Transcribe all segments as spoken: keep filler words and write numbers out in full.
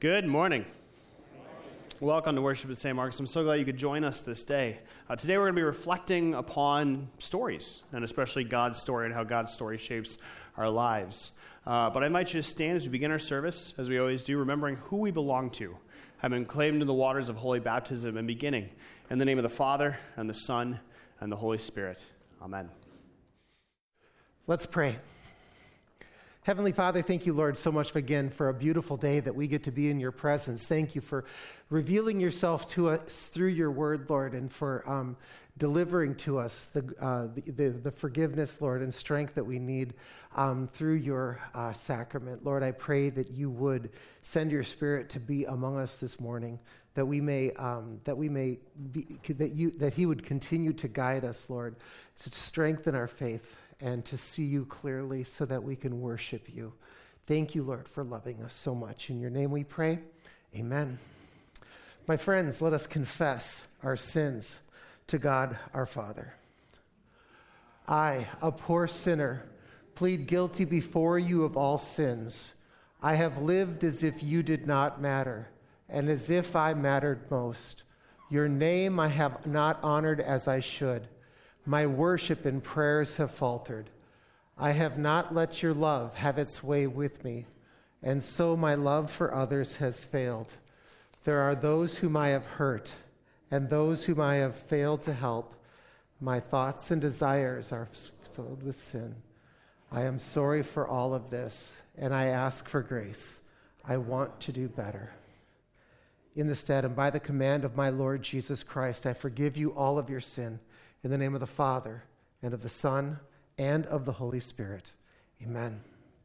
Good morning. Welcome to Worship at Saint Mark's. I'm so glad you could join us this day. Uh, today we're going to be reflecting upon stories, and especially God's story and how God's story shapes our lives. Uh, but I invite you to stand as we begin our service, as we always do, remembering who we belong to, having been claimed into the waters of holy baptism and beginning. In the name of the Father, and the Son, and the Holy Spirit. Amen. Let's pray. Heavenly Father, thank you, Lord, so much again for a beautiful day that we get to be in your presence. Thank you for revealing yourself to us through your word, Lord, and for um, delivering to us the, uh, the, the, the forgiveness, Lord, and strength that we need um, through your uh, sacrament. Lord, I pray that you would send your Spirit to be among us this morning, that we may um, that we may be, that you that he would continue to guide us, Lord, to strengthen our faith and to see you clearly so that we can worship you. Thank you, Lord, for loving us so much. In your name we pray, amen. My friends, let us confess our sins to God our Father. I, a poor sinner, plead guilty before you of all sins. I have lived as if you did not matter, and as if I mattered most. Your name I have not honored as I should. My worship and prayers have faltered. I have not let your love have its way with me, and so my love for others has failed. There are those whom I have hurt, and those whom I have failed to help. My thoughts and desires are filled with sin. I am sorry for all of this, and I ask for grace. I want to do better. In the stead and by the command of my Lord Jesus Christ, I forgive you all of your sin. In the name of the Father, and of the Son, and of the Holy Spirit. Amen.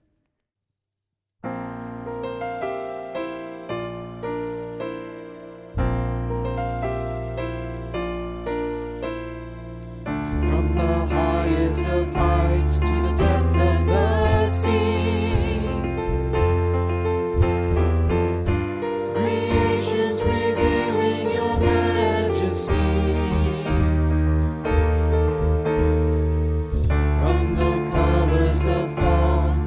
From the highest of heights to the depths of the sea, creation's revealing your majesty. From the colors of fall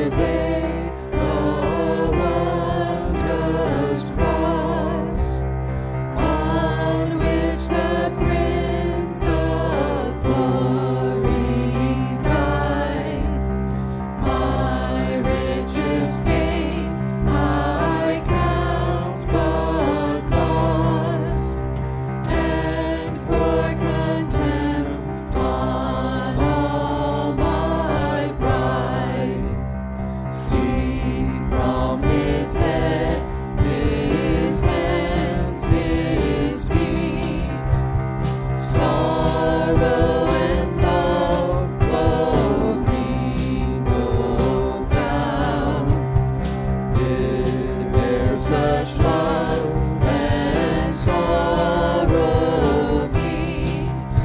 survey the wondrous cross on which the Prince of Glory died. My richest gain I count but loss, and pour contempt on all my pride. See from his head, his hands, his feet, sorrow and love flow mingled down. Did bear such love and sorrow meet,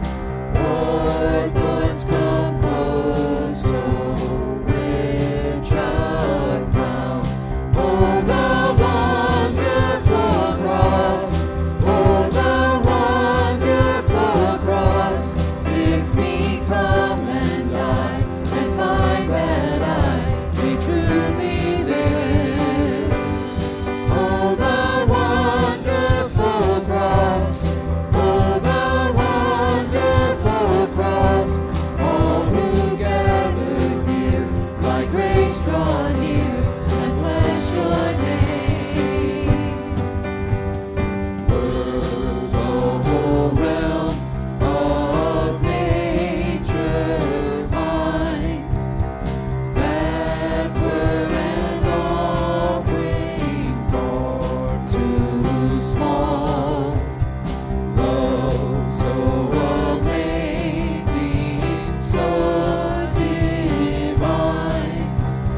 or thorns compose so rich a crown? Oh, the wonderful cross! Oh, the wonderful cross! Bids me come and die, and find that I may truly live. Oh, the wonderful cross! Oh, the wonderful cross! All who gather here by grace draw near and bless your name. Were the whole realm of nature mine, that were an offering far too small. Love so amazing, so divine,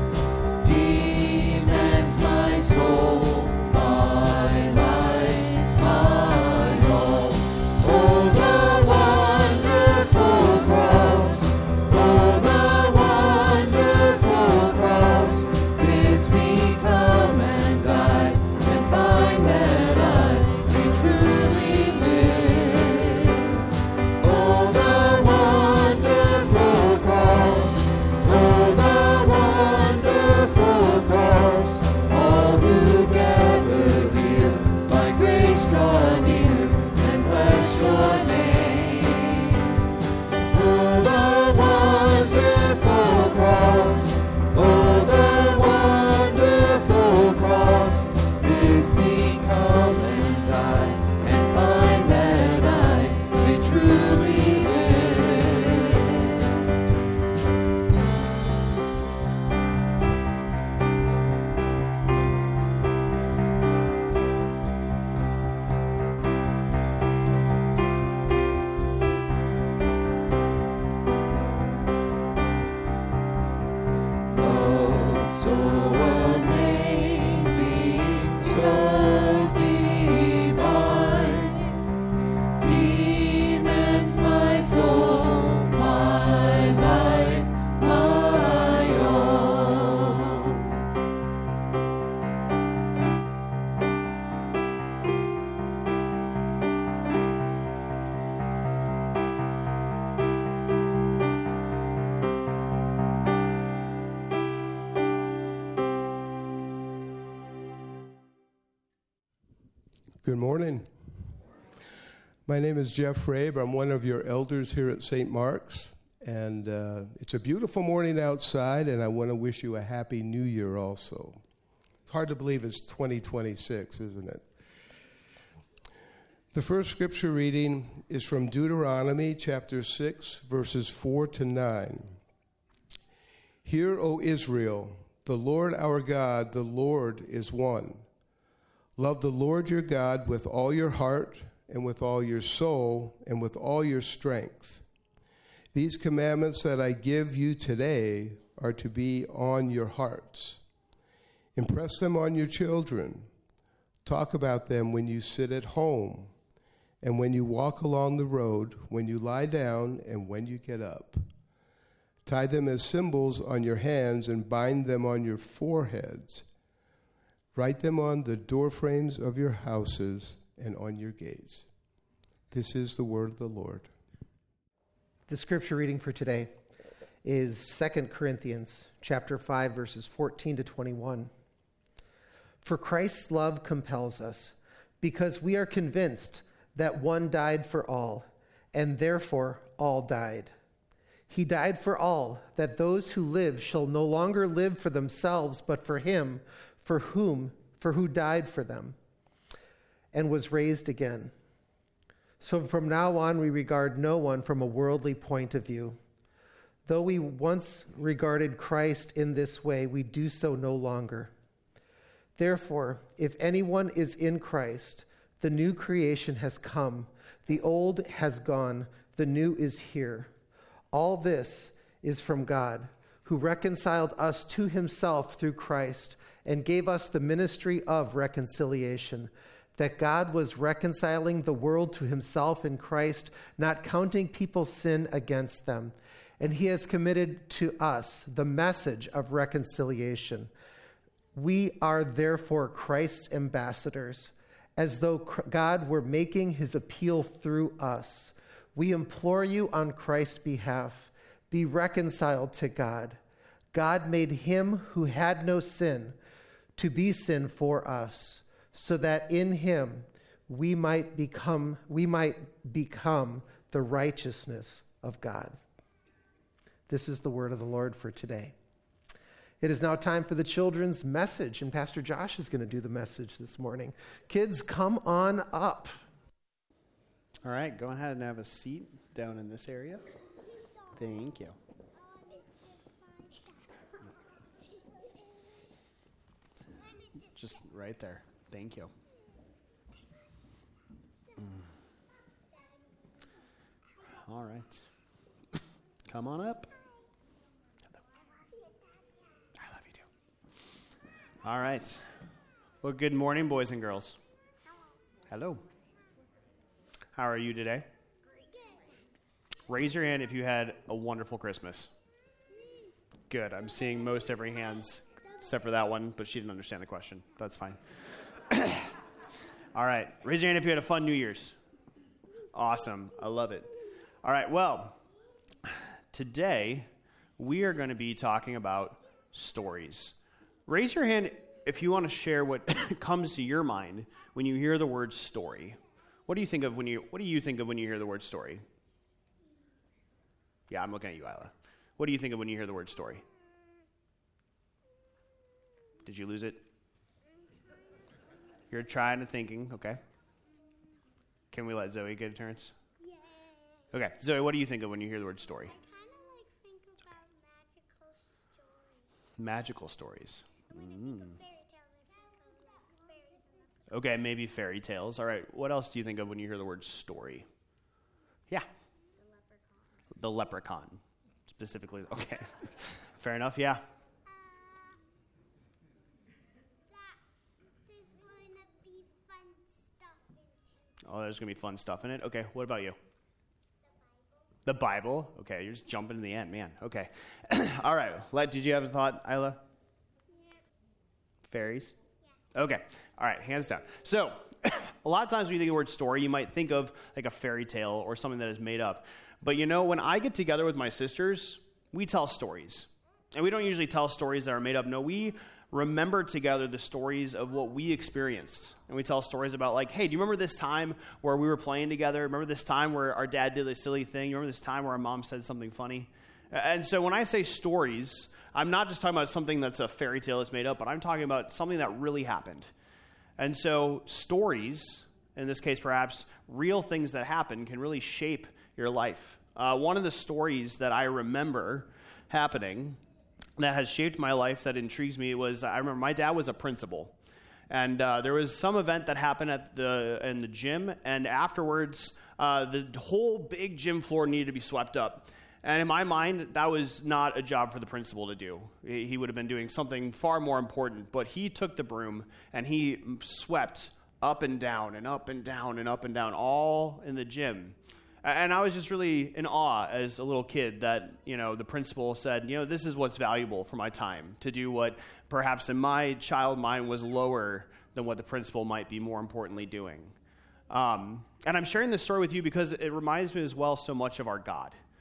demands my soul, my life, my all. Oh, the wonderful cross! Oh, the wonderful cross! Bids me come and die, and find that I may truly live. Oh, the wonderful cross! Oh, the wonderful cross! All who gather here by grace draw near and bless your name. Oh, the wonderful cross! Oh, the wonderful cross! Bids me come and die, and find that I may truly live. Love so amazing, so divine, demands my soul, my life, my all. Good morning. My name is Jeff Rabe. I'm one of your elders here at Saint Mark's, and uh, it's a beautiful morning outside, and I want to wish you a happy new year also. It's hard to believe it's twenty twenty-six, isn't it? The first scripture reading is from Deuteronomy chapter six, verses four to nine. Hear, O Israel, the Lord our God, the Lord is one. Love the Lord your God with all your heart and with all your soul and with all your strength. These commandments that I give you today are to be on your hearts. Impress them on your children. Talk about them when you sit at home and when you walk along the road, when you lie down and when you get up. Tie them as symbols on your hands and bind them on your foreheads. Write them on the doorframes of your houses and on your gates. This is the word of the Lord. The scripture reading for today is Second Corinthians chapter five, verses fourteen to twenty-one. For Christ's love compels us, because we are convinced that one died for all, and therefore all died. He died for all, that those who live shall no longer live for themselves, but for him, for whom, for who died for them, and was raised again. So from now on we regard no one from a worldly point of view. Though we once regarded Christ in this way, we do so no longer. Therefore, if anyone is in Christ, the new creation has come, the old has gone, the new is here. All this is from God, who reconciled us to himself through Christ and gave us the ministry of reconciliation, that God was reconciling the world to himself in Christ, not counting people's sin against them. And he has committed to us the message of reconciliation. We are therefore Christ's ambassadors, as though God were making his appeal through us. We implore you on Christ's behalf, be reconciled to God. God made him who had no sin to be sin for us, so that in him we might become we might become the righteousness of God. This is the word of the Lord for today. It is now time for the children's message, and Pastor Josh is going to do the message this morning. Kids, come on up. All right, go ahead and have a seat down in this area. Thank you. Just right there. Thank you. Mm. All right. Come on up. I love you too. All right. Well, good morning, boys and girls. Hello. How are you today? Raise your hand if you had a wonderful Christmas. Good. I'm seeing most every hands except for that one, but she didn't understand the question. That's fine. All right. Raise your hand if you had a fun New Year's. Awesome. I love it. All right. Well, today we are going to be talking about stories. Raise your hand if you want to share what comes to your mind when you hear the word story. What do you think of when you What do you think of when you hear the word story? Yeah, I'm looking at you, Isla. What do you think of when you hear the word story? Did you lose it? You're trying to thinking, okay. Can we let Zoe get a chance? Yeah. Okay, Zoe, what do you think of when you hear the word story? I kind of like think about magical stories. Magical stories. Mm. Fairy tales. Okay, maybe fairy tales. All right, what else do you think of when you hear the word story? Yeah. The leprechaun. The leprechaun, specifically. Okay, fair enough, yeah. Oh, there's going to be fun stuff in it. Okay, what about you? The Bible. The Bible? Okay, you're just jumping to the end, man. Okay. All right. Let, did you have a thought, Isla? Yeah. Fairies? Yeah. Okay. All right, hands down. So, a lot of times when you think of the word story, you might think of like a fairy tale or something that is made up. But you know, when I get together with my sisters, we tell stories. And we don't usually tell stories that are made up. No, we remember together the stories of what we experienced. And we tell stories about like, hey, do you remember this time where we were playing together? Remember this time where our dad did this silly thing? You remember this time where our mom said something funny? And so when I say stories, I'm not just talking about something that's a fairy tale that's made up, but I'm talking about something that really happened. And so stories, in this case perhaps, real things that happen can really shape your life. Uh, one of the stories that I remember happening that has shaped my life that intrigues me was, I remember my dad was a principal. And uh, there was some event that happened at the in the gym, and afterwards, uh, the whole big gym floor needed to be swept up. And in my mind, that was not a job for the principal to do. He would have been doing something far more important. But he took the broom, and he swept up and down and up and down and up and down, all in the gym. And I was just really in awe as a little kid that, you know, the principal said, you know, this is what's valuable for my time, to do what perhaps in my child mind was lower than what the principal might be more importantly doing. Um, and I'm sharing this story with you because it reminds me as well so much of our God.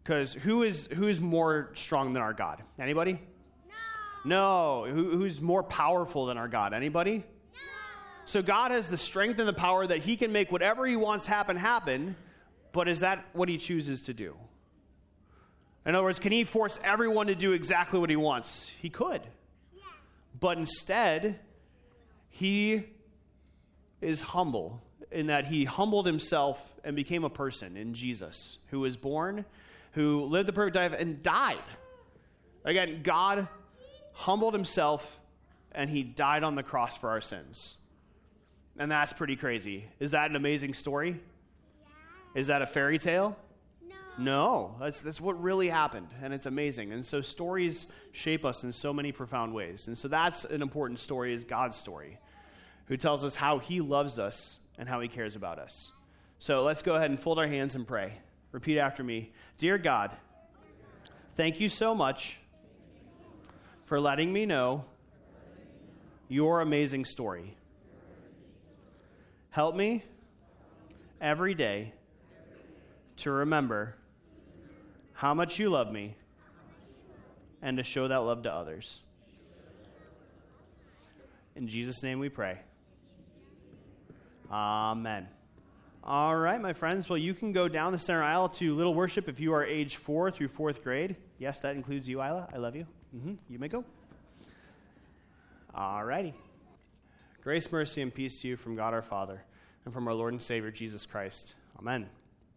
Because who is who is more strong than our God? Anybody? No. No. Who, who's more powerful than our God? Anybody? No. So God has the strength and the power that he can make whatever he wants happen, happen, but is that what he chooses to do? In other words, can he force everyone to do exactly what he wants? He could. Yeah. But instead, he is humble in that he humbled himself and became a person in Jesus, who was born, who lived the perfect life, and died. Again, God humbled himself, and he died on the cross for our sins. And that's pretty crazy. Is that an amazing story? Yeah. Is that a fairy tale? No. No. That's, that's what really happened, and it's amazing. And so stories shape us in so many profound ways. And so that's an important story, is God's story, who tells us how he loves us and how he cares about us. So let's go ahead and fold our hands and pray. Repeat after me. Dear God, thank you so much for letting me know your amazing story. Help me every day to remember how much you love me and to show that love to others. In Jesus' name we pray. Amen. All right, my friends. Well, you can go down the center aisle to Little Worship if you are age four through fourth grade. Yes, that includes you, Isla. I love you. Mm-hmm. You may go. All righty. Grace, mercy, and peace to you from God our Father and from our Lord and Savior, Jesus Christ. Amen.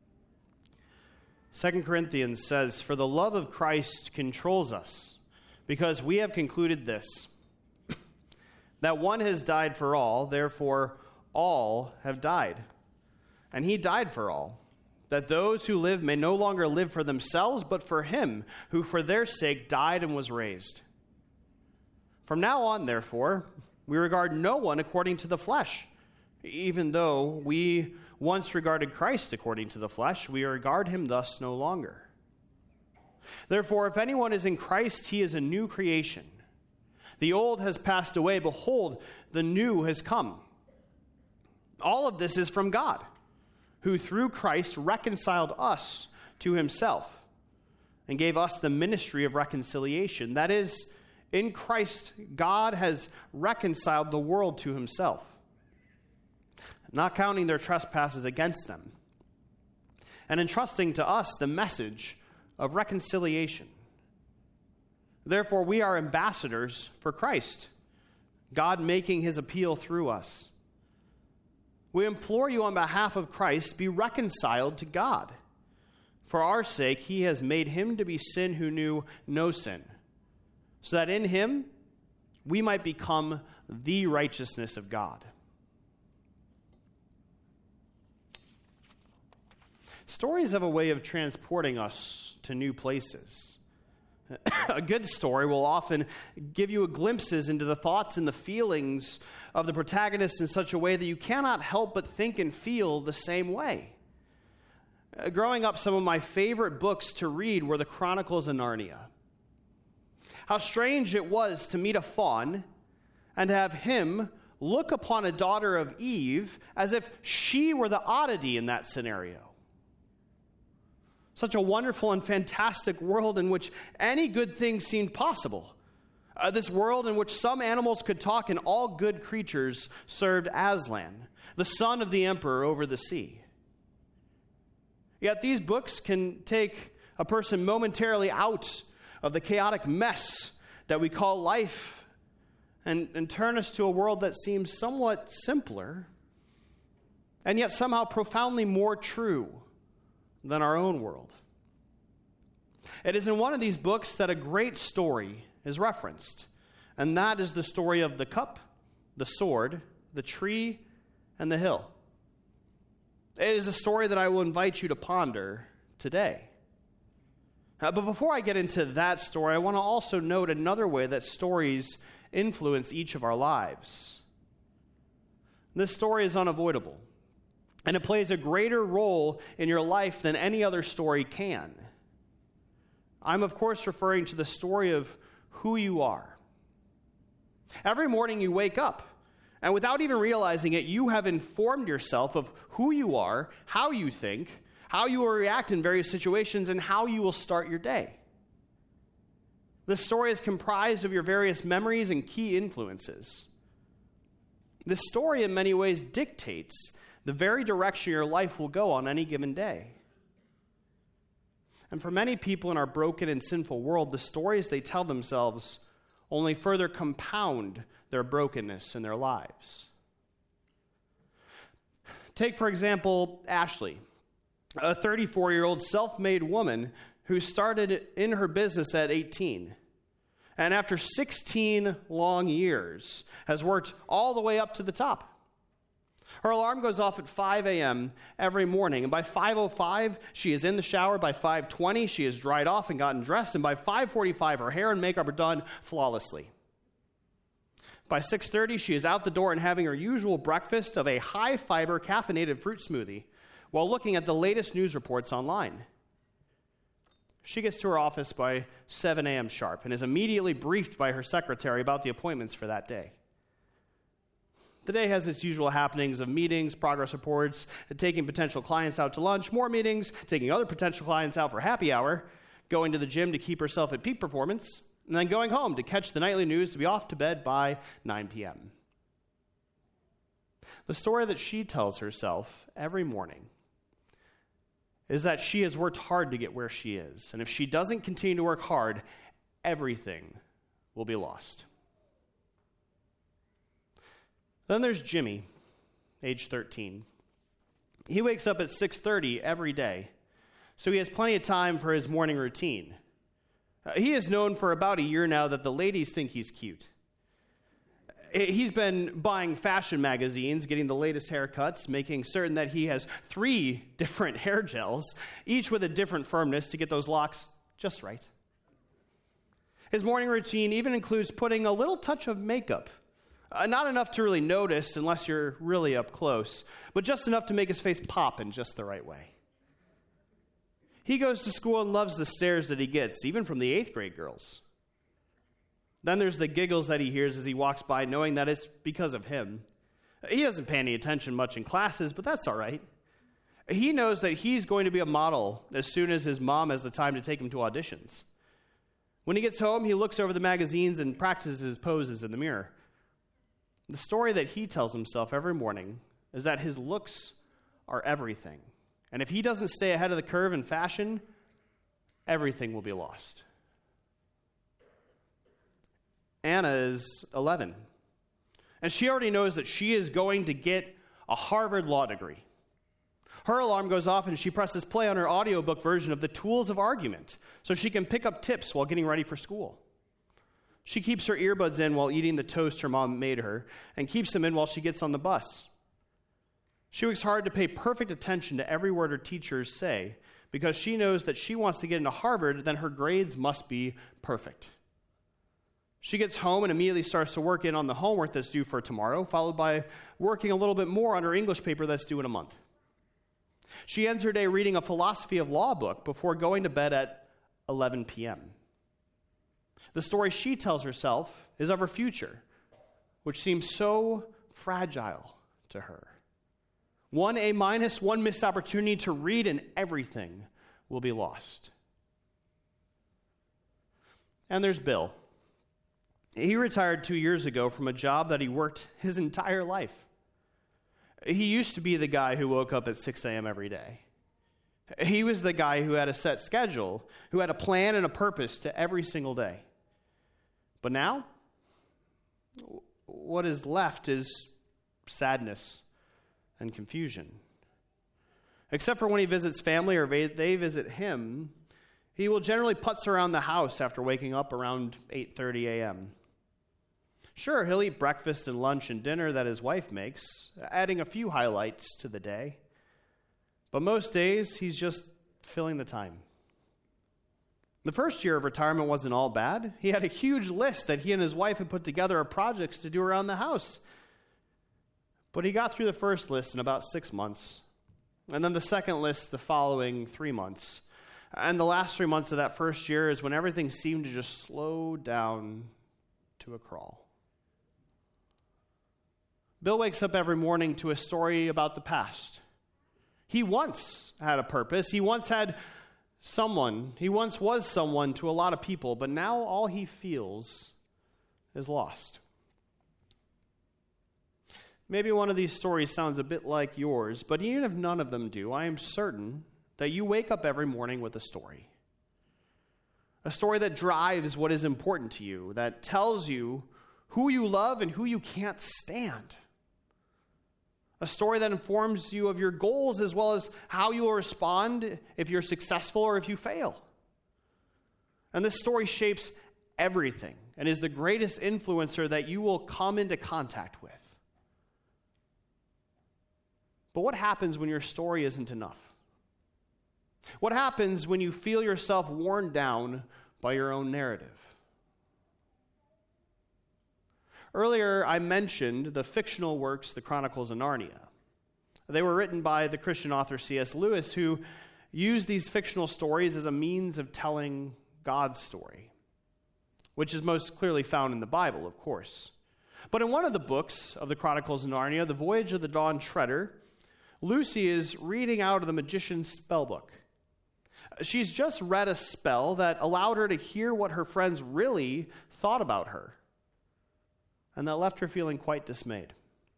Second Corinthians says, "For the love of Christ controls us, because we have concluded this, that one has died for all, therefore all have died. And he died for all, that those who live may no longer live for themselves, but for him who for their sake died and was raised. From now on, therefore, we regard no one according to the flesh. Even though we once regarded Christ according to the flesh, we regard him thus no longer. Therefore, if anyone is in Christ, he is a new creation. The old has passed away. Behold, the new has come. All of this is from God, who through Christ reconciled us to himself and gave us the ministry of reconciliation. That is, in Christ, God has reconciled the world to himself, not counting their trespasses against them, and entrusting to us the message of reconciliation. Therefore, we are ambassadors for Christ, God making his appeal through us. We implore you on behalf of Christ, be reconciled to God. For our sake, he has made him to be sin who knew no sin, so that in him we might become the righteousness of God." Stories have a way of transporting us to new places. A good story will often give you glimpses into the thoughts and the feelings of the protagonist in such a way that you cannot help but think and feel the same way. Uh, growing up, some of my favorite books to read were the Chronicles of Narnia. How strange it was to meet a faun and to have him look upon a daughter of Eve as if she were the oddity in that scenario. Such a wonderful and fantastic world in which any good thing seemed possible. Uh, this world in which some animals could talk and all good creatures served Aslan, the son of the emperor over the sea. Yet these books can take a person momentarily out of the chaotic mess that we call life and, and turn us to a world that seems somewhat simpler and yet somehow profoundly more true than our own world. It is in one of these books that a great story is referenced, and that is the story of the cup, the sword, the tree, and the hill. It is a story that I will invite you to ponder today. Uh, but before I get into that story, I want to also note another way that stories influence each of our lives. This story is unavoidable, and it plays a greater role in your life than any other story can. I'm, of course, referring to the story of who you are. Every morning you wake up, and without even realizing it, you have informed yourself of who you are, how you think, how you will react in various situations, and how you will start your day. This story is comprised of your various memories and key influences. This story, in many ways, dictates the very direction your life will go on any given day. And for many people in our broken and sinful world, the stories they tell themselves only further compound their brokenness in their lives. Take, for example, Ashley, a thirty-four-year-old self-made woman who started in her business at eighteen. And after sixteen long years, has worked all the way up to the top. Her alarm goes off at five a.m. every morning, and by five oh five, she is in the shower. By five twenty, she is dried off and gotten dressed, and by five forty-five, her hair and makeup are done flawlessly. By six thirty, she is out the door and having her usual breakfast of a high-fiber caffeinated fruit smoothie while looking at the latest news reports online. She gets to her office by seven a.m. sharp and is immediately briefed by her secretary about the appointments for that day. The day has its usual happenings of meetings, progress reports, taking potential clients out to lunch, more meetings, taking other potential clients out for happy hour, going to the gym to keep herself at peak performance, and then going home to catch the nightly news to be off to bed by nine p.m. The story that she tells herself every morning is that she has worked hard to get where she is, and if she doesn't continue to work hard, everything will be lost. Then there's Jimmy, age thirteen. He wakes up at six thirty every day, so he has plenty of time for his morning routine. Uh, he is known for about a year now that the ladies think he's cute. He's been buying fashion magazines, getting the latest haircuts, making certain that he has three different hair gels, each with a different firmness to get those locks just right. His morning routine even includes putting a little touch of makeup. Uh, not enough to really notice unless you're really up close, but just enough to make his face pop in just the right way. He goes to school and loves the stares that he gets, even from the eighth grade girls. Then there's the giggles that he hears as he walks by, knowing that it's because of him. He doesn't pay any attention much in classes, but that's all right. He knows that he's going to be a model as soon as his mom has the time to take him to auditions. When he gets home, he looks over the magazines and practices his poses in the mirror. The story that he tells himself every morning is that his looks are everything. And if he doesn't stay ahead of the curve in fashion, everything will be lost. Anna is eleven, and she already knows that she is going to get a Harvard law degree. Her alarm goes off and she presses play on her audiobook version of The Tools of Argument so she can pick up tips while getting ready for school. She keeps her earbuds in while eating the toast her mom made her and keeps them in while she gets on the bus. She works hard to pay perfect attention to every word her teachers say because she knows that she wants to get into Harvard, then her grades must be perfect. She gets home and immediately starts to work in on the homework that's due for tomorrow, followed by working a little bit more on her English paper that's due in a month. She ends her day reading a philosophy of law book before going to bed at eleven p.m. The story she tells herself is of her future, which seems so fragile to her. One A minus, one missed opportunity to read, and everything will be lost. And there's Bill. He retired two years ago from a job that he worked his entire life. He used to be the guy who woke up at six a.m. every day. He was the guy who had a set schedule, who had a plan and a purpose to every single day. But now, what is left is sadness and confusion. Except for when he visits family or they visit him, he will generally putz around the house after waking up around eight thirty a.m. Sure, he'll eat breakfast and lunch and dinner that his wife makes, adding a few highlights to the day. But most days, he's just filling the time. The first year of retirement wasn't all bad. He had a huge list that he and his wife had put together of projects to do around the house. But he got through the first list in about six months, and then the second list the following three months. And the last three months of that first year is when everything seemed to just slow down to a crawl. Bill wakes up every morning to a story about the past. He once had a purpose. He once had someone. He once was someone to a lot of people, but now all he feels is lost. Maybe one of these stories sounds a bit like yours, but even if none of them do, I am certain that you wake up every morning with a story. A story that drives what is important to you, that tells you who you love and who you can't stand. A story that informs you of your goals as well as how you will respond if you're successful or if you fail. And this story shapes everything and is the greatest influencer that you will come into contact with. But what happens when your story isn't enough? What happens when you feel yourself worn down by your own narrative? Earlier, I mentioned the fictional works, The Chronicles of Narnia. They were written by the Christian author C S Lewis, who used these fictional stories as a means of telling God's story, which is most clearly found in the Bible, of course. But in one of the books of The Chronicles of Narnia, The Voyage of the Dawn Treader, Lucy is reading out of the magician's spellbook. She's just read a spell that allowed her to hear what her friends really thought about her, and that left her feeling quite dismayed.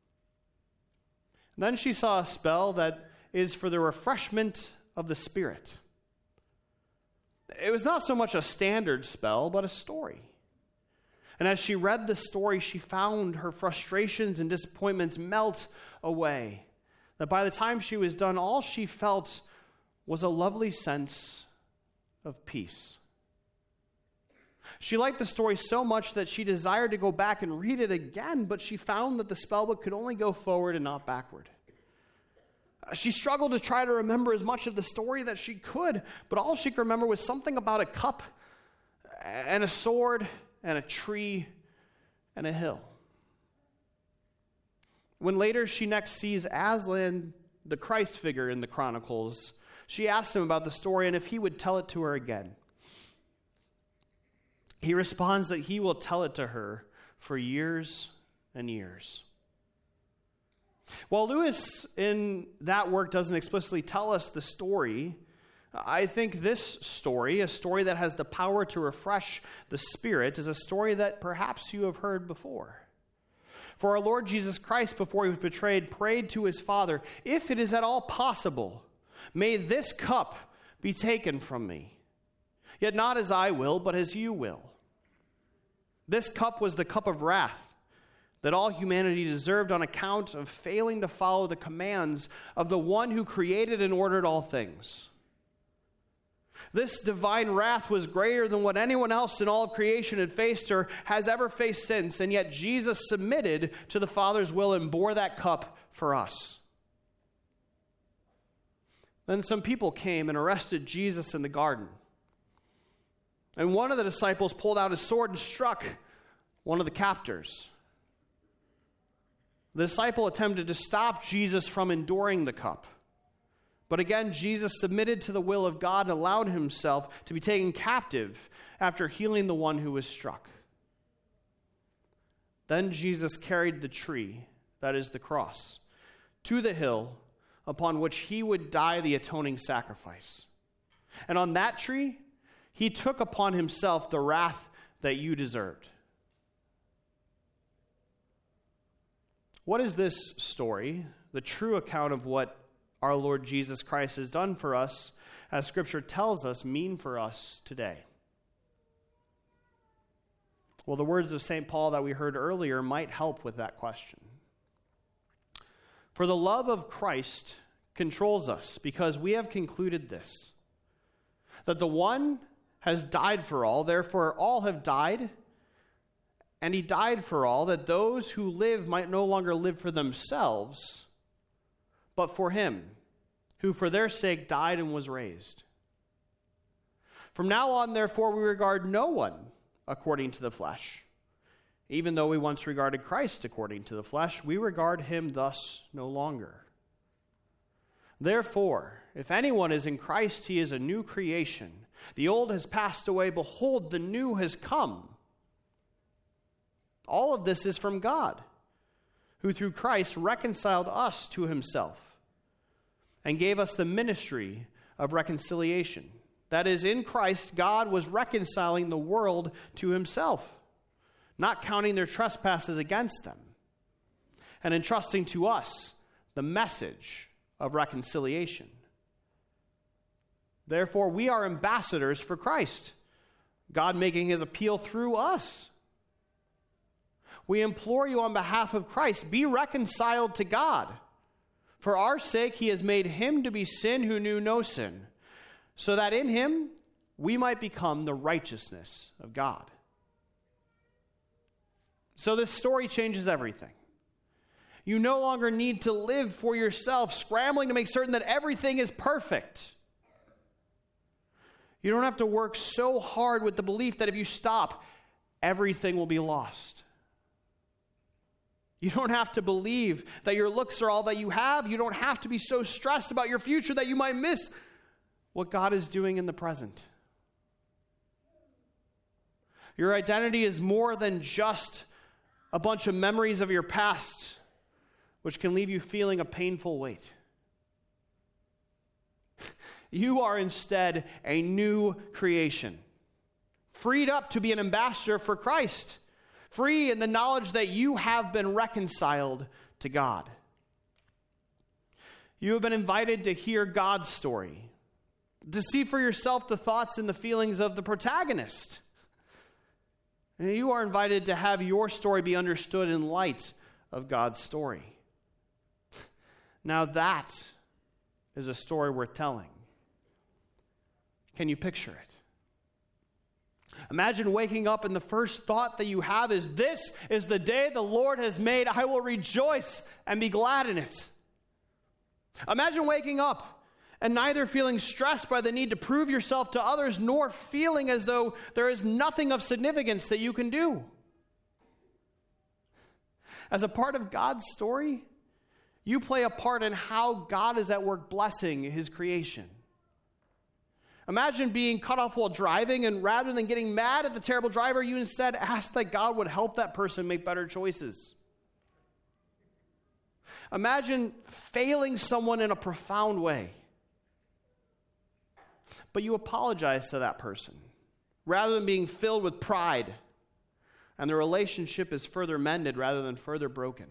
Then she saw a spell that is for the refreshment of the spirit. It was not so much a standard spell, but a story. And as she read the story, she found her frustrations and disappointments melt away. That by the time she was done, all she felt was a lovely sense of peace. She liked the story so much that she desired to go back and read it again, but she found that the spellbook could only go forward and not backward. She struggled to try to remember as much of the story that she could, but all she could remember was something about a cup and a sword and a tree and a hill. When later she next sees Aslan, the Christ figure in the Chronicles, she asked him about the story and if he would tell it to her again. He responds that he will tell it to her for years and years. While Lewis in that work doesn't explicitly tell us the story, I think this story, a story that has the power to refresh the spirit, is a story that perhaps you have heard before. For our Lord Jesus Christ, before he was betrayed, prayed to his Father, "If it is at all possible, may this cup be taken from me. Yet not as I will, but as you will." This cup was the cup of wrath that all humanity deserved on account of failing to follow the commands of the one who created and ordered all things. This divine wrath was greater than what anyone else in all of creation had faced or has ever faced since, and yet Jesus submitted to the Father's will and bore that cup for us. Then some people came and arrested Jesus in the garden. And one of the disciples pulled out his sword and struck one of the captors. The disciple attempted to stop Jesus from enduring the cup. But again, Jesus submitted to the will of God and allowed himself to be taken captive after healing the one who was struck. Then Jesus carried the tree, that is the cross, to the hill upon which he would die the atoning sacrifice. And on that tree, he took upon himself the wrath that you deserved. What is this story, the true account of what our Lord Jesus Christ has done for us, as Scripture tells us, mean for us today? Well, the words of Saint Paul that we heard earlier might help with that question. For the love of Christ controls us, because we have concluded this, that the one has died for all, therefore all have died, and he died for all, that those who live might no longer live for themselves, but for him, who for their sake died and was raised. From now on, therefore, we regard no one according to the flesh. Even though we once regarded Christ according to the flesh, we regard him thus no longer. Therefore, if anyone is in Christ, he is a new creation. The old has passed away. Behold, the new has come. All of this is from God, who through Christ reconciled us to himself, and gave us the ministry of reconciliation. That is, in Christ, God was reconciling the world to himself, not counting their trespasses against them, and entrusting to us the message of reconciliation. Therefore, we are ambassadors for Christ, God making his appeal through us. We implore you on behalf of Christ, be reconciled to God. For our sake, he has made him to be sin who knew no sin, so that in him we might become the righteousness of God. So this story changes everything. You no longer need to live for yourself, scrambling to make certain that everything is perfect. You don't have to work so hard with the belief that if you stop, everything will be lost. You don't have to believe that your looks are all that you have. You don't have to be so stressed about your future that you might miss what God is doing in the present. Your identity is more than just a bunch of memories of your past, which can leave you feeling a painful weight. You are instead a new creation, freed up to be an ambassador for Christ, free in the knowledge that you have been reconciled to God. You have been invited to hear God's story, to see for yourself the thoughts and the feelings of the protagonist. And you are invited to have your story be understood in light of God's story. Now that is a story worth telling. Can you picture it? Imagine waking up and the first thought that you have is, this is the day the Lord has made. I will rejoice and be glad in it. Imagine waking up and neither feeling stressed by the need to prove yourself to others, nor feeling as though there is nothing of significance that you can do. As a part of God's story, you play a part in how God is at work blessing his creation. Imagine being cut off while driving, and rather than getting mad at the terrible driver, you instead ask that God would help that person make better choices. Imagine failing someone in a profound way, but you apologize to that person, rather than being filled with pride, and the relationship is further mended rather than further broken.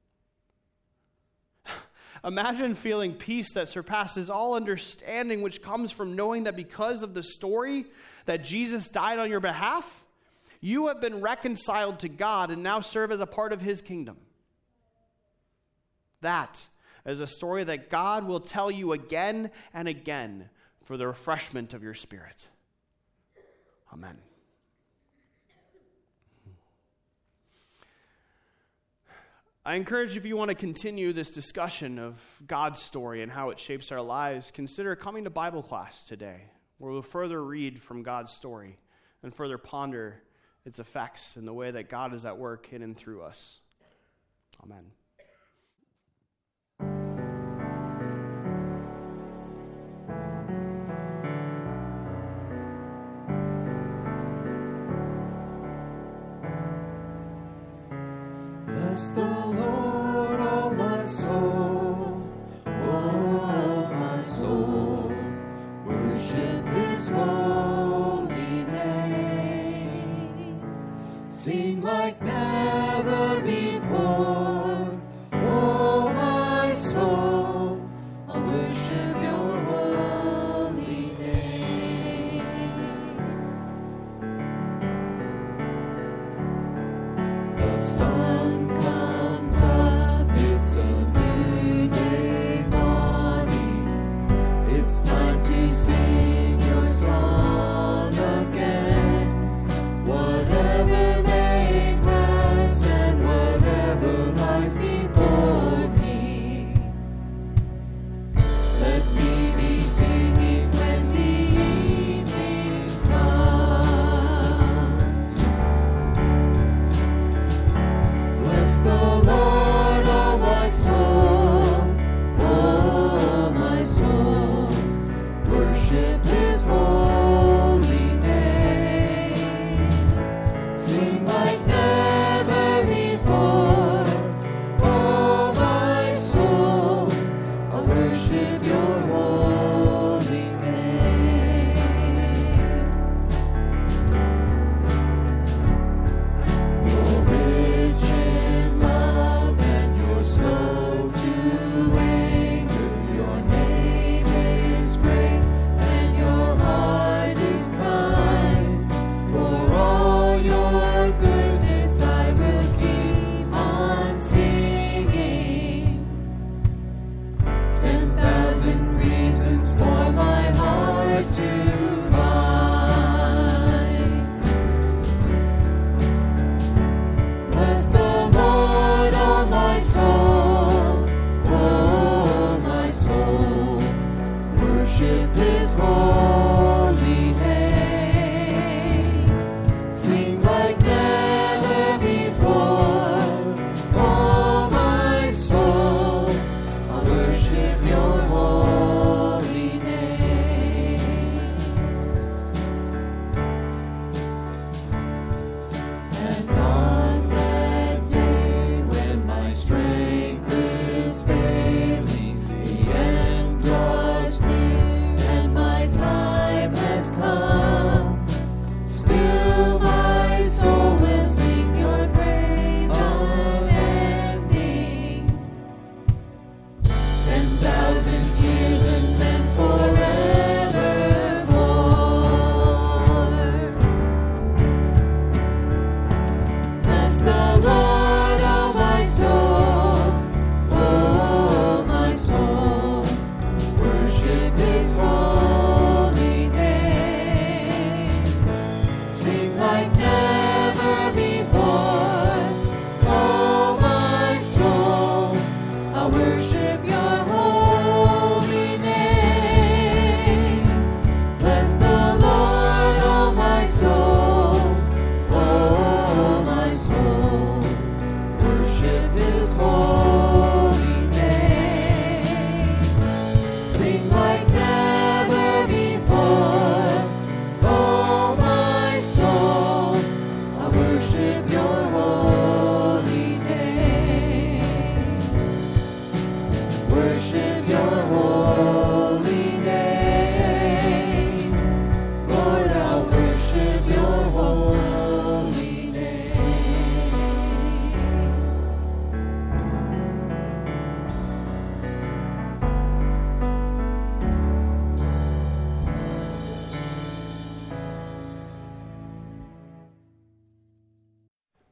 Imagine feeling peace that surpasses all understanding, which comes from knowing that because of the story that Jesus died on your behalf, you have been reconciled to God and now serve as a part of his kingdom. That is a story that God will tell you again and again for the refreshment of your spirit. Amen. I encourage you, if you want to continue this discussion of God's story and how it shapes our lives, consider coming to Bible class today, where we'll further read from God's story and further ponder its effects and the way that God is at work in and through us. Amen. Bless the Lord, oh my soul, oh my soul, worship his holy name. Sing like never before, oh my soul, I'll worship your holy name. The sun comes up, it's a new day dawning. It's time to sing your song again. Whatever may pass and whatever lies before me, let me be singing when the evening comes. Bless the Lord, oh my soul, oh my soul, worship his holy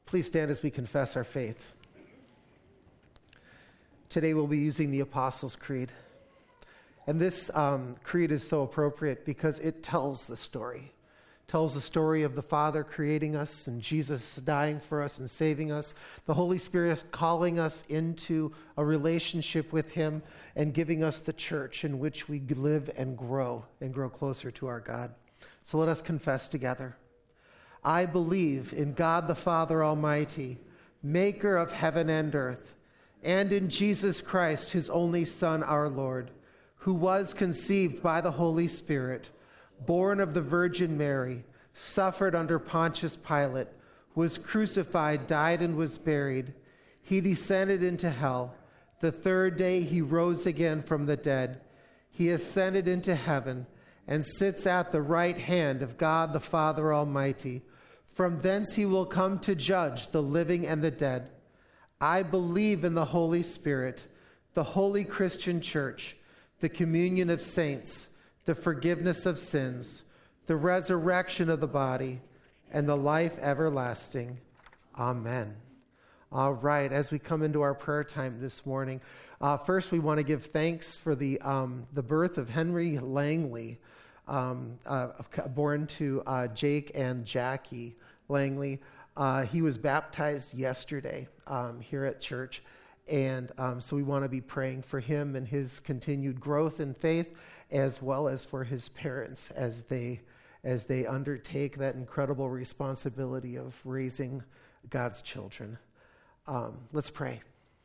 Please stand as we confess our faith. Today we'll be using the Apostles' Creed. And this um, creed is so appropriate because it tells the story. It tells the story of the Father creating us and Jesus dying for us and saving us. The Holy Spirit calling us into a relationship with him and giving us the church in which we live and grow and grow closer to our God. So let us confess together. I believe in God the Father Almighty, maker of heaven and earth, and in Jesus Christ, his only Son, our Lord, who was conceived by the Holy Spirit, born of the Virgin Mary, suffered under Pontius Pilate, was crucified, died, and was buried. He descended into hell. The third day he rose again from the dead. He ascended into heaven and sits at the right hand of God the Father Almighty. From thence he will come to judge the living and the dead. I believe in the Holy Spirit, the holy Christian church, the communion of saints, the forgiveness of sins, the resurrection of the body, and the life everlasting. Amen. All right, as we come into our prayer time this morning, uh, first we want to give thanks for the um, the birth of Henry Langley, um, uh, born to uh, Jake and Jackie Langley. Uh, he was baptized yesterday um, here at church. And um, so we want to be praying for him and his continued growth in faith, as well as for his parents as they as they undertake that incredible responsibility of raising God's children. Um, let's pray.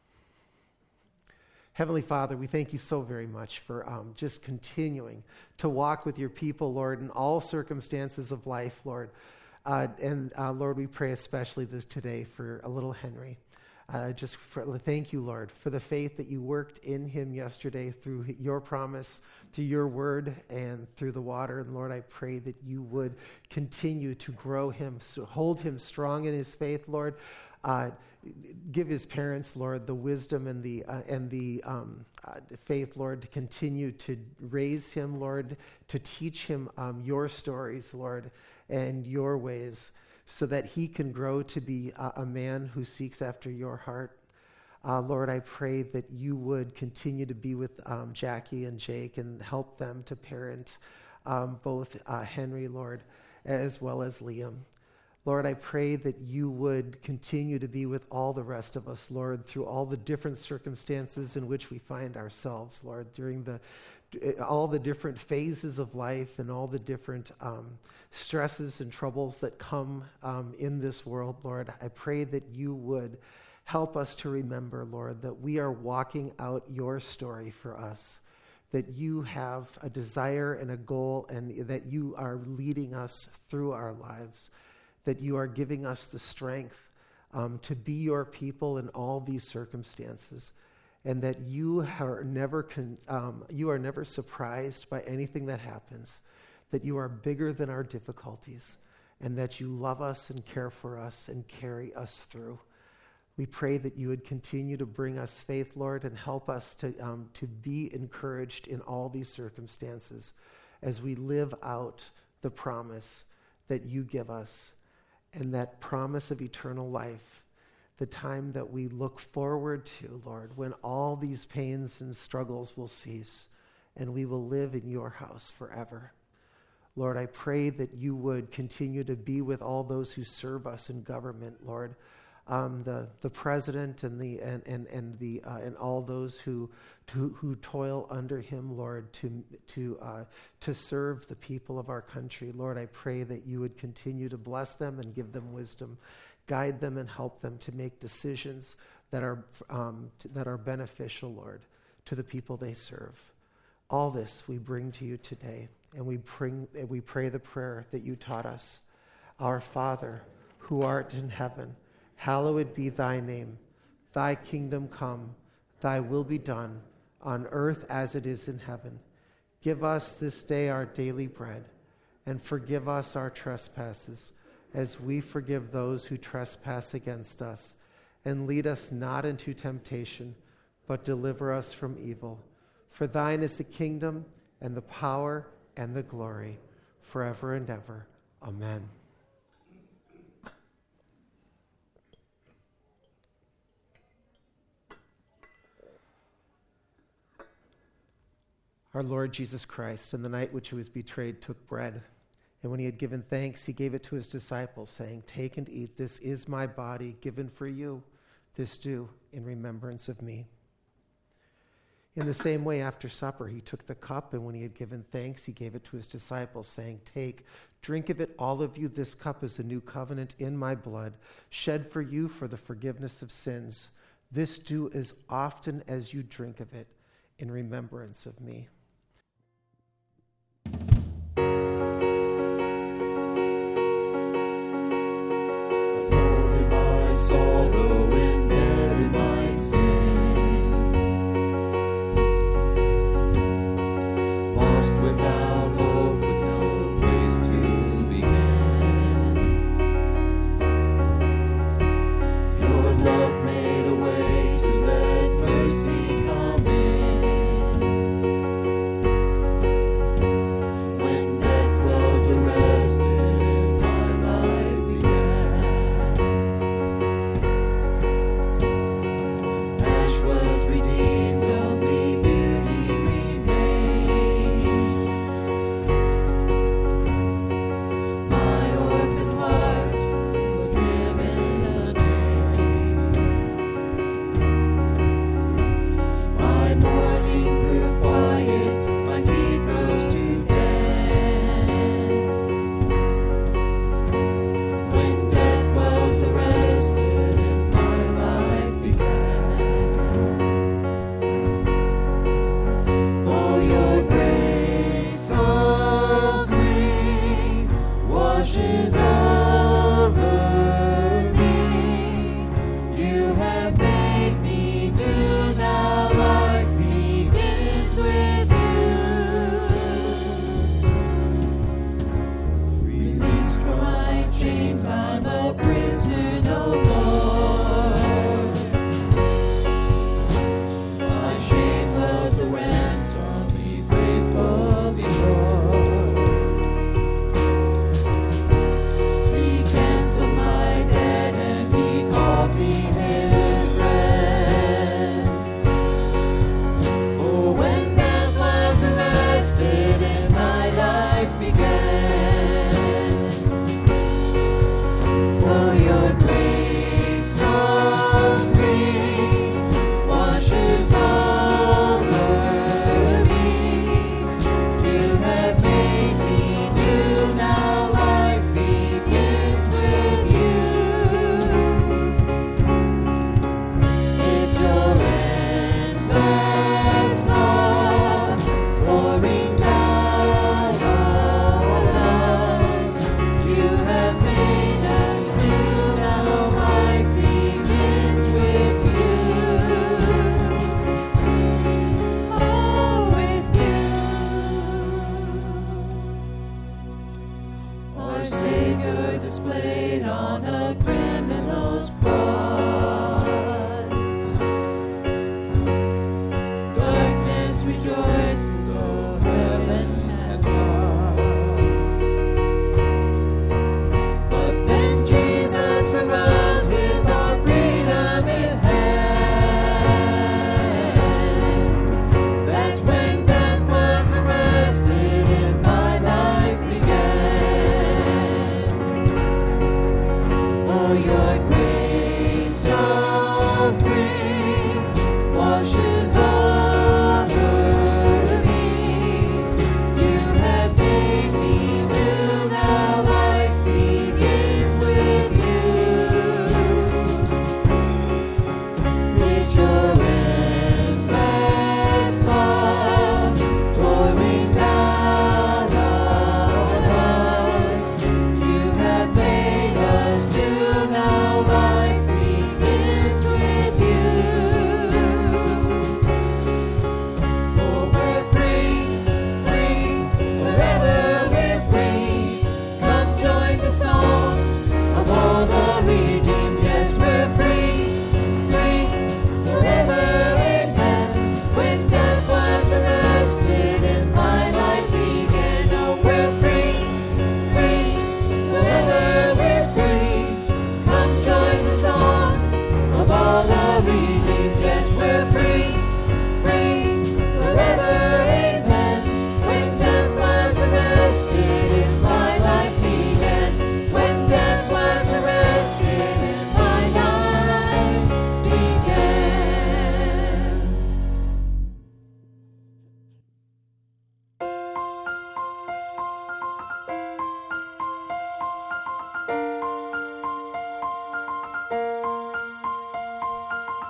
Heavenly Father, we thank you so very much for um, just continuing to walk with your people, Lord, in all circumstances of life, Lord. Uh, and uh, Lord, we pray especially this today for a little Henry. Uh, just for, thank you, Lord, for the faith that you worked in him yesterday through your promise, through your word, and through the water. And Lord, I pray that you would continue to grow him, so hold him strong in his faith, Lord. Uh, give his parents, Lord, the wisdom and the uh, and the um, uh, faith, Lord, to continue to raise him, Lord, to teach him um, your stories, Lord, and your ways, so that he can grow to be a, a man who seeks after your heart. Uh, Lord, I pray that you would continue to be with um, Jackie and Jake and help them to parent um, both uh, Henry, Lord, as well as Liam. Lord, I pray that you would continue to be with all the rest of us, Lord, through all the different circumstances in which we find ourselves, Lord, during the all the different phases of life and all the different um, stresses and troubles that come um, in this world, Lord. I pray that you would help us to remember, Lord, that we are walking out your story for us, that you have a desire and a goal, and that you are leading us through our lives, that you are giving us the strength um, to be your people in all these circumstances, and that you are never con- um, you are never surprised by anything that happens, that you are bigger than our difficulties, and that you love us and care for us and carry us through. We pray that you would continue to bring us faith, Lord, and help us to um, to be encouraged in all these circumstances as we live out the promise that you give us, and that promise of eternal life, the time that we look forward to, Lord, when all these pains and struggles will cease and we will live in your house forever. Lord, I pray that you would continue to be with all those who serve us in government, Lord, um, the the president and the and and and the uh, and all those who who who toil under him, Lord, to to uh, to serve the people of our country. Lord, I pray that you would continue to bless them and give them wisdom. Guide them and help them to make decisions that are um, t- that are beneficial, Lord, to the people they serve. All this we bring to you today, and we bring we pray the prayer that you taught us. Our Father, who art in heaven, hallowed be thy name. Thy kingdom come, thy will be done, on earth as it is in heaven. Give us this day our daily bread, and forgive us our trespasses, as we forgive those who trespass against us. And lead us not into temptation, but deliver us from evil. For thine is the kingdom, and the power, and the glory, forever and ever. Amen. Our Lord Jesus Christ, in the night which he was betrayed, took bread. And when he had given thanks, he gave it to his disciples, saying, "Take and eat. This is my body given for you. This do in remembrance of me." In the same way, after supper, he took the cup, and when he had given thanks, he gave it to his disciples, saying, "Take, drink of it, all of you. This cup is the new covenant in my blood, shed for you for the forgiveness of sins. This do as often as you drink of it in remembrance of me." Alone in my sorrow and dead in my sin, lost without hope, with no place to begin. Your love made a way to let mercy come in.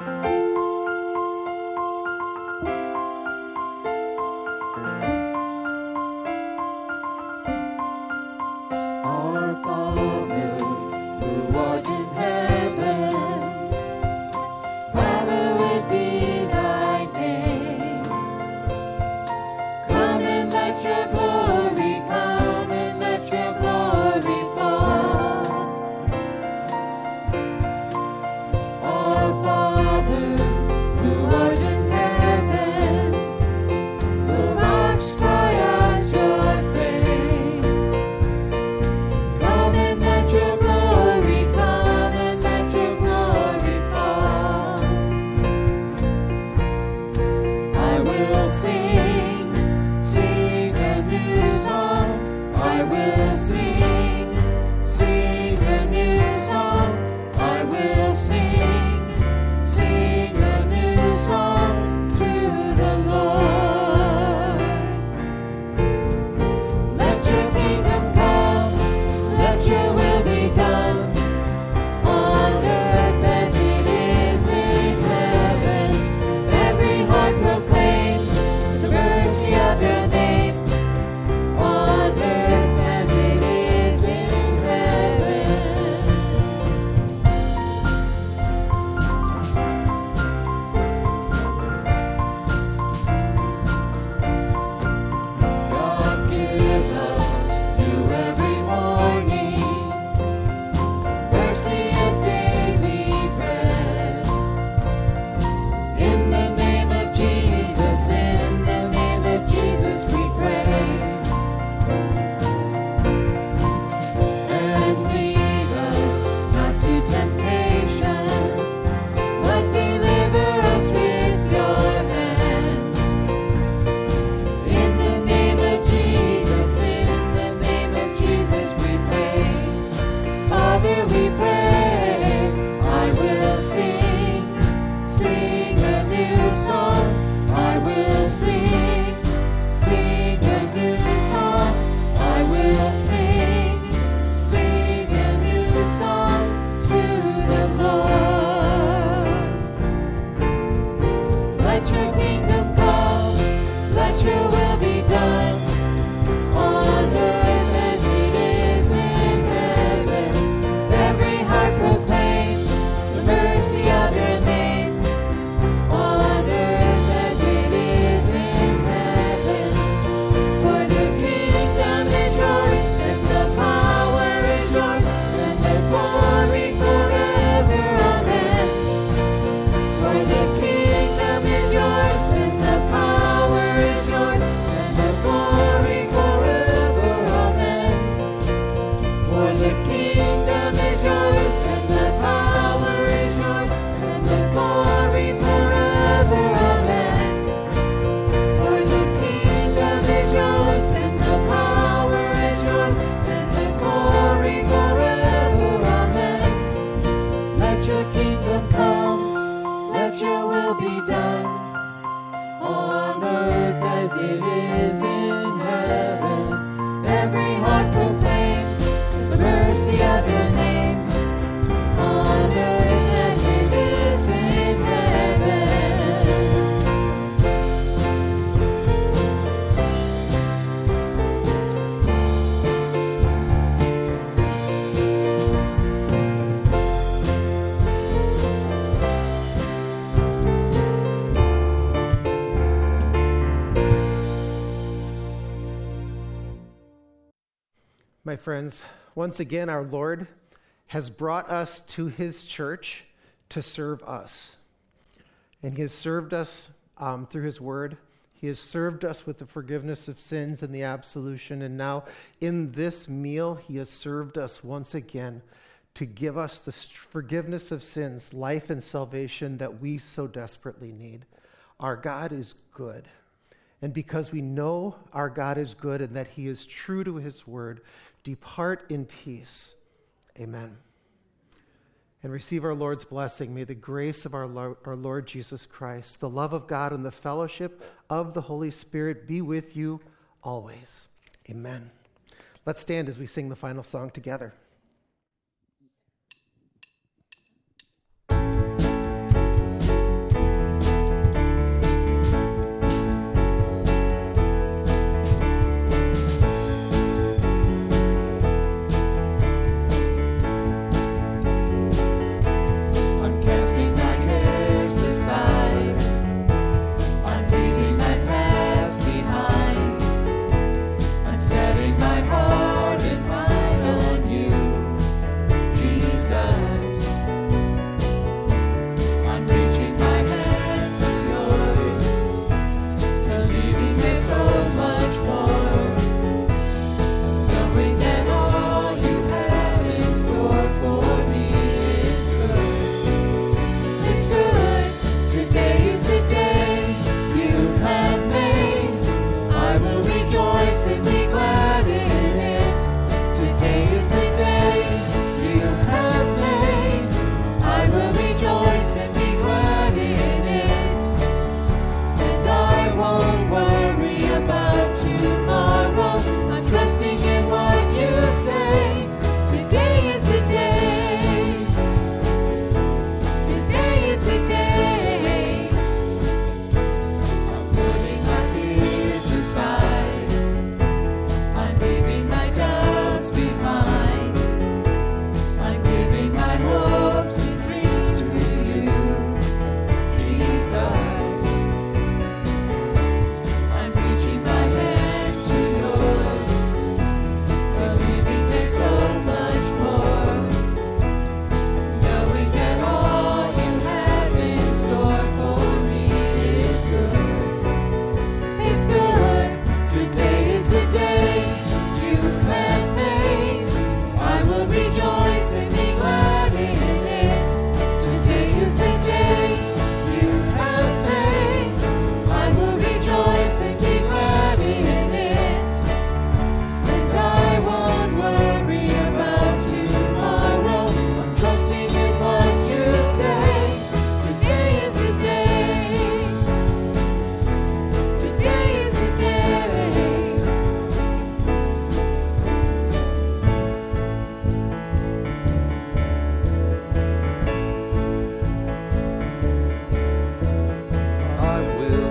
Our Father, who art in heaven, hallowed be thy name. Come and let your glory come, and let your glory fall. Our Father, who art in heaven, the rocks cry out your fame. Come and let your glory come, and let your glory fall. I will sing, sing a new song. I will sing, sing a new song. I will sing, sing a new song to the Lord. Let your kingdom come, let your will be done, on earth as it is in heaven. Every heart proclaim the mercy of your name, on earth as it is in heaven. God give us new every morning, mercy as daily bread. In the name of Jesus, in the name of Jesus we pray. And lead us not to temptation, but deliver us with your hand. In the name of Jesus, in the name of Jesus we pray. Father, we pray, I will sing, sing a new song. I will sing, sing a new song. I will sing, sing a new song to the Lord. Let your kingdom come, let your will be done, on earth as it is in heaven. Every heart proclaim the mercy of your name, on earth as it is in heaven. For the kingdom is yours, and the power is yours, and the glory forever. Amen. For the kingdom is yours, and the power is yours, and the glory forever. Amen. For the kingdom is yours, and the power is yours, and the glory forever. Amen. For the kingdom is yours, and the power is yours, and the glory forever. Amen. Let your kingdom come, let your will be done, on earth as it is in heaven. Every heart proclaim the mercy of your name, on earth as it is in heaven. My friends, once again, our Lord has brought us to his church to serve us. And he has served us um, through his word. He has served us with the forgiveness of sins and the absolution. And now in this meal, he has served us once again to give us the forgiveness of sins, life and salvation that we so desperately need. Our God is good. And because we know our God is good and that he is true to his word, depart in peace. Amen. And receive our Lord's blessing. May the grace of our Lord, our Lord Jesus Christ, the love of God, and the fellowship of the Holy Spirit be with you always. Amen. Let's stand as we sing the final song together.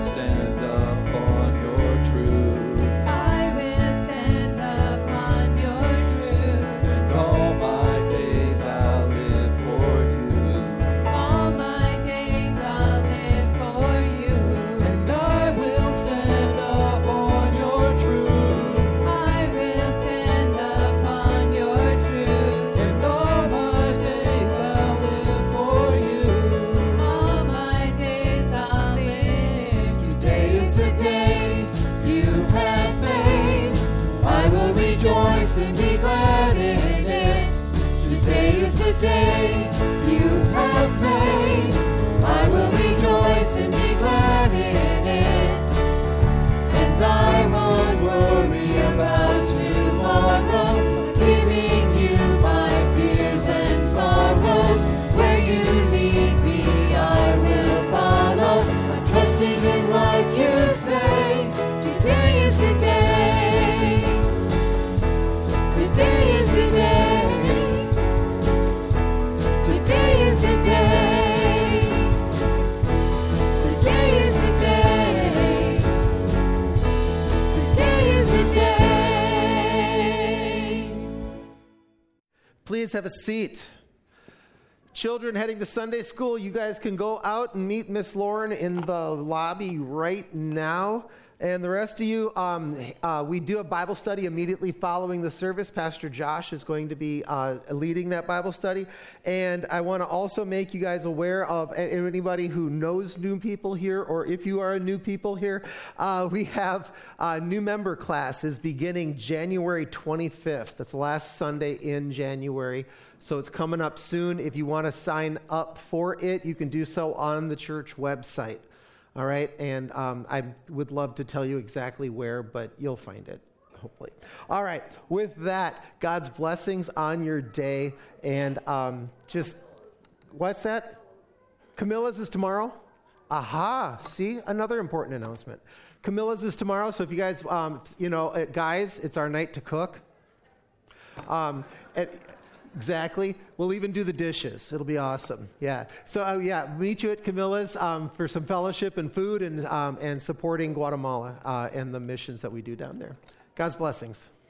stand up on your truth. I will stand upon your truth. And all my days I'll live for you. All my days I'll live for you. And I will stand up on your truth. I will stand upon your truth. And all my days I'll live for you. All my days I'll live. Today is the day You have made. I will rejoice and be glad in it. Today is the day you have made. I will rejoice and be glad in it. And I won't worry about tomorrow, giving you my fears and sorrows. Where you lead me, I will follow. I'm trusting in what you say. Today is the day. Today is the day. Today is the day. Today is the day. Today is the day. Please have a seat. Children heading to Sunday school, you guys can go out and meet Miss Lauren in the lobby right now. And the rest of you, um, uh, we do a Bible study immediately following the service. Pastor Josh is going to be uh, leading that Bible study. And I want to also make you guys aware of anybody who knows new people here, or if you are a new people here, uh, we have a new member classes beginning January twenty-fifth. That's the last Sunday in January. So it's coming up soon. If you want to sign up for it, you can do so on the church website. All right, and um, I would love to tell you exactly where, but you'll find it, hopefully. All right, with that, God's blessings on your day, and um, just, what's that? Camilla's is tomorrow? Aha, see, another important announcement. Camilla's is tomorrow, so if you guys, um, you know, uh, guys, it's our night to cook. Um, and, Exactly. We'll even do the dishes. It'll be awesome. Yeah. So, uh, yeah, meet you at Camilla's um, for some fellowship and food and um, and supporting Guatemala uh, and the missions that we do down there. God's blessings.